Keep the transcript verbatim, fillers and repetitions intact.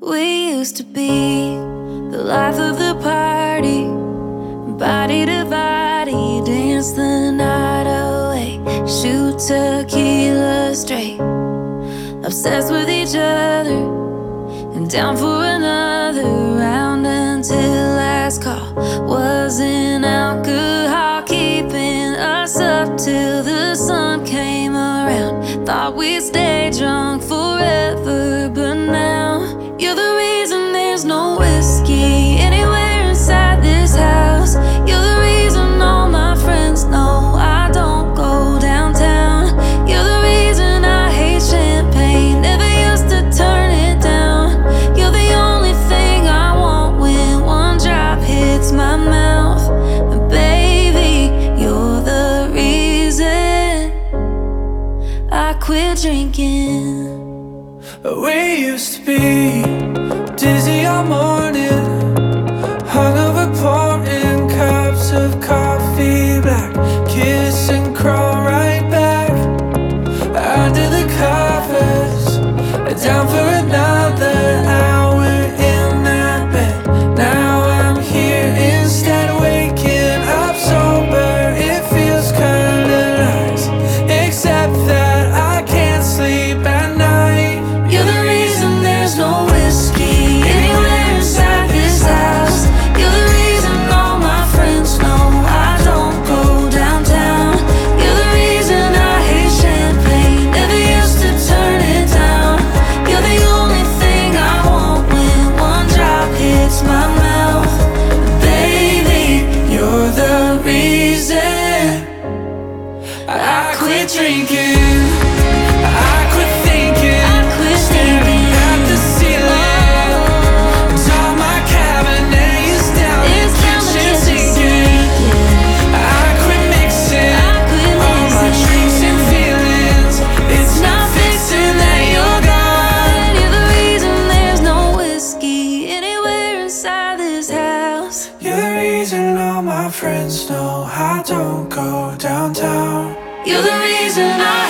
We used to be the life of the party, body to body, dance the night away, shoot tequila straight, obsessed with each other, and down for another round until last call. Wasn't alcohol keeping us up till the sun came around. Thought we'd stay drunk forever, but now you're the reason there's no whiskey anywhere inside this house. You're the reason all my friends know I don't go downtown. You're the reason I hate champagne, never used to turn it down. You're the only thing I want when one drop hits my mouth. And baby, you're the reason I quit drinking. We used to be dizzy all morning, hungover pouring cups of coffee black, kiss and crawl right back under the covers, down for another hour in that bed. Now I'm here instead, waking up sober. It feels kinda nice, except that I can't sleep at night. You're the reason there's no whiskey anywhere inside this house. You're the reason all my friends know I don't go downtown. You're the reason I hate champagne, never used to turn it down. You're the only thing I want when one drop hits my mouth. Baby, you're the reason I quit drinking. I quit thinking, I quit staring thinking. at the ceiling. All my cabinet is down, It's the down the kitchen kitchen sinking. sink, I quit mixing I quit all my mixing. drinks and feelings. It's not fixing that you're gone. You're the reason there's no whiskey anywhere inside this house. You're the reason all my friends know I don't go downtown. You're the reason I